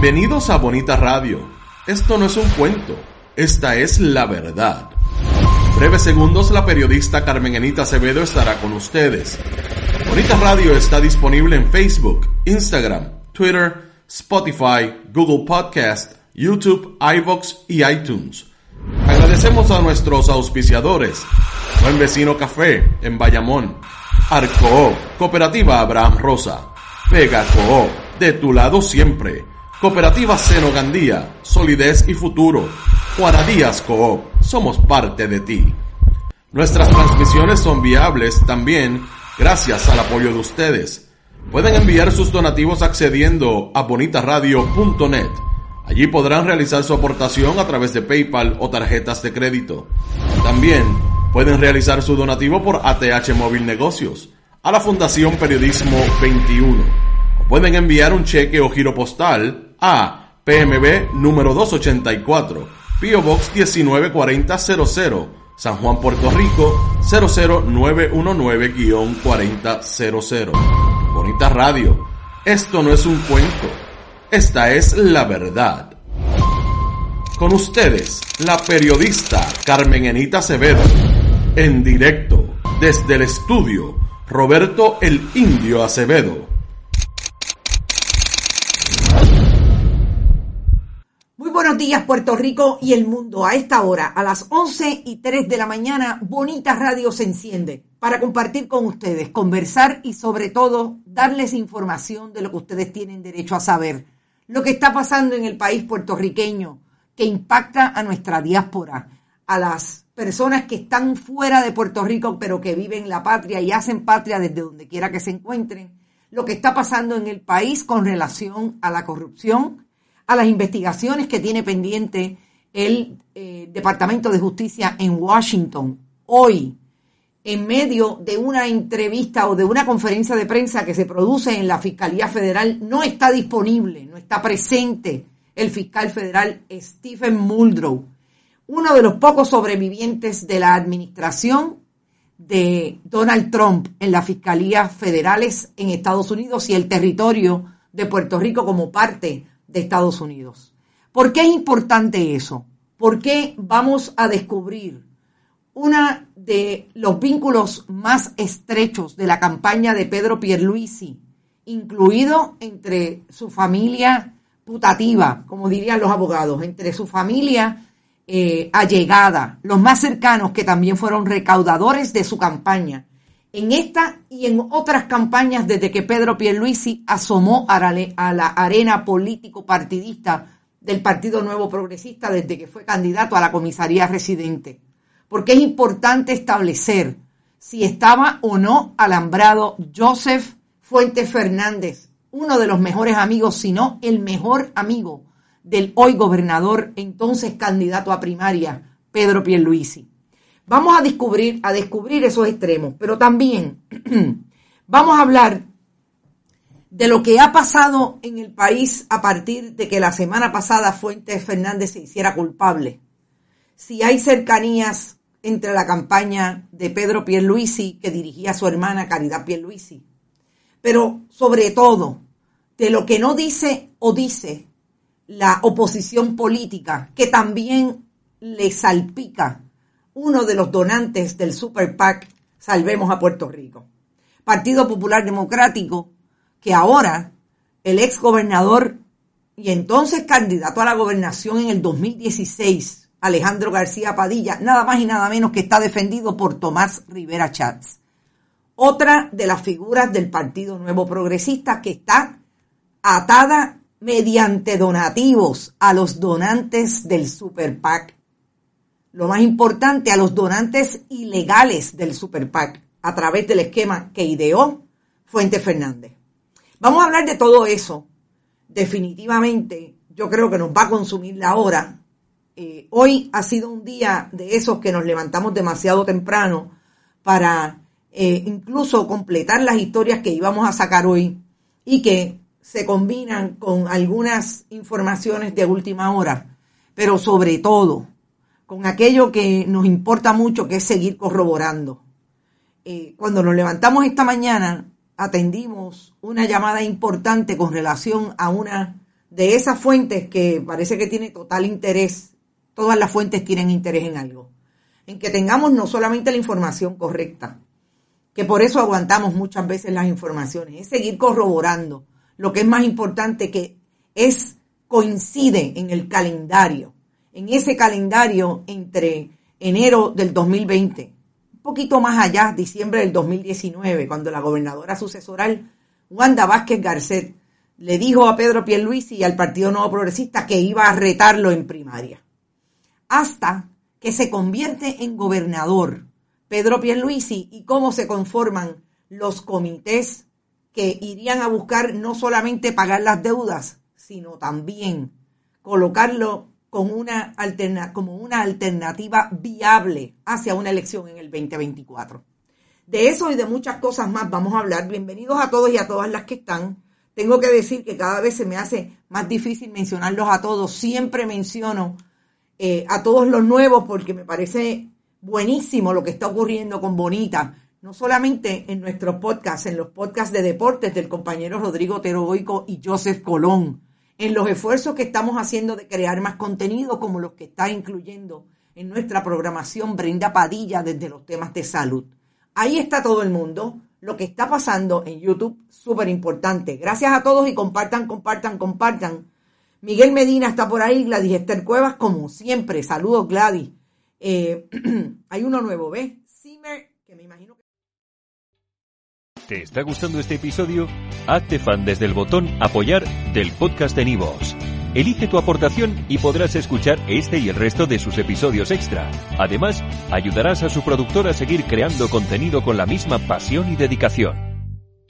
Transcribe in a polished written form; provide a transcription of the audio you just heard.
Bienvenidos a Bonita Radio. Esto no es un cuento, esta es la verdad. Breves segundos, la periodista Carmen Enita Acevedo estará con ustedes. Bonita Radio está disponible en Facebook, Instagram, Twitter, Spotify, Google Podcast, YouTube, iVoox y iTunes. Agradecemos a nuestros auspiciadores: Buen Vecino Café en Bayamón, Arcoop, Cooperativa Abraham Rosa, Vega Coop, de tu lado siempre, Cooperativa Seno Gandía, Solidez y Futuro, Juana Díaz Coop, somos parte de ti. Nuestras transmisiones son viables también gracias al apoyo de ustedes. Pueden enviar sus donativos accediendo a bonitaradio.net. Allí podrán realizar su aportación a través de PayPal o tarjetas de crédito. También pueden realizar su donativo por ATH Móvil Negocios a la Fundación Periodismo 21. O pueden enviar un cheque o giro postal a PMB número 284, P.O. Box 194000, San Juan, Puerto Rico 00919-4000. Bonita Radio, esto no es un cuento, esta es la verdad. Con ustedes, la periodista Carmen Enita Acevedo, en directo desde el estudio Roberto el Indio Acevedo. Muy buenos días, Puerto Rico y el mundo. A esta hora, a las 11:03 de la mañana, Bonita Radio se enciende para compartir con ustedes, conversar y sobre todo darles información de lo que ustedes tienen derecho a saber. Lo que está pasando en el país puertorriqueño, que impacta a nuestra diáspora, a las personas que están fuera de Puerto Rico pero que viven la patria y hacen patria desde donde quiera que se encuentren. Lo que está pasando en el país con relación a la corrupción, a las investigaciones que tiene pendiente el Departamento de Justicia en Washington. Hoy, en medio de una entrevista o de una conferencia de prensa que se produce en la Fiscalía Federal, no está disponible, no está presente el fiscal federal Stephen Muldrow, uno de los pocos sobrevivientes de la administración de Donald Trump en las fiscalías federales en Estados Unidos y el territorio de Puerto Rico como parte de Estados Unidos. ¿Por qué es importante eso? Porque vamos a descubrir uno de los vínculos más estrechos de la campaña de Pedro Pierluisi, incluido entre su familia putativa, como dirían los abogados, entre su familia allegada, los más cercanos que también fueron recaudadores de su campaña, en esta y en otras campañas desde que Pedro Pierluisi asomó a la arena político-partidista del Partido Nuevo Progresista desde que fue candidato a la comisaría residente. Porque es importante establecer si estaba o no alambrado Joseph Fuentes Fernández, uno de los mejores amigos, si no el mejor amigo del hoy gobernador, entonces candidato a primaria, Pedro Pierluisi. Vamos a descubrir esos extremos, pero también vamos a hablar de lo que ha pasado en el país a partir de que la semana pasada Fuentes Fernández se hiciera culpable. Si hay cercanías entre la campaña de Pedro Pierluisi, que dirigía a su hermana Caridad Pierluisi, pero sobre todo de lo que no dice o dice la oposición política, que también le salpica uno de los donantes del Super PAC Salvemos a Puerto Rico. Partido Popular Democrático, que ahora el ex gobernador y entonces candidato a la gobernación en el 2016, Alejandro García Padilla, nada más y nada menos que está defendido por Tomás Rivera Chats. Otra de las figuras del Partido Nuevo Progresista que está atada mediante donativos a los donantes del Super PAC. Lo más importante, a los donantes ilegales del Super PAC a través del esquema que ideó Fuentes Fernández. Vamos a hablar de todo eso. Definitivamente, yo creo que nos va a consumir la hora. Hoy ha sido un día de esos que nos levantamos demasiado temprano para incluso completar las historias que íbamos a sacar hoy y que se combinan con algunas informaciones de última hora, pero sobre todo con aquello que nos importa mucho, que es seguir corroborando. Cuando nos levantamos esta mañana, atendimos una llamada importante con relación a una de esas fuentes que parece que tiene total interés, todas las fuentes tienen interés en algo, en que tengamos no solamente la información correcta, que por eso aguantamos muchas veces las informaciones, es seguir corroborando lo que es más importante, que coincide en el calendario, en ese calendario entre enero del 2020, un poquito más allá, diciembre del 2019, cuando la gobernadora sucesoral Wanda Vázquez Garcet le dijo a Pedro Pierluisi y al Partido Nuevo Progresista que iba a retarlo en primaria. Hasta que se convierte en gobernador Pedro Pierluisi y cómo se conforman los comités que irían a buscar no solamente pagar las deudas, sino también colocarlo como una alternativa viable hacia una elección en el 2024. De eso y de muchas cosas más vamos a hablar. Bienvenidos a todos y a todas las que están. Tengo que decir que cada vez se me hace más difícil mencionarlos a todos. Siempre menciono a todos los nuevos porque me parece buenísimo lo que está ocurriendo con Bonita. No solamente en nuestros podcasts, en los podcasts de deportes del compañero Rodrigo Otero Goico y Joseph Colón, en los esfuerzos que estamos haciendo de crear más contenido como los que está incluyendo en nuestra programación Brenda Padilla desde los temas de salud. Ahí está todo el mundo. Lo que está pasando en YouTube, súper importante. Gracias a todos y compartan. Miguel Medina está por ahí, Gladys Esther Cuevas, como siempre. Saludos, Gladys. Hay uno nuevo, ¿ves? Zimmer, que me imagino que... ¿Te está gustando este episodio? Hazte fan desde el botón Apoyar del podcast de Nivos. Elige tu aportación y podrás escuchar este y el resto de sus episodios extra. Además, ayudarás a su productor a seguir creando contenido con la misma pasión y dedicación.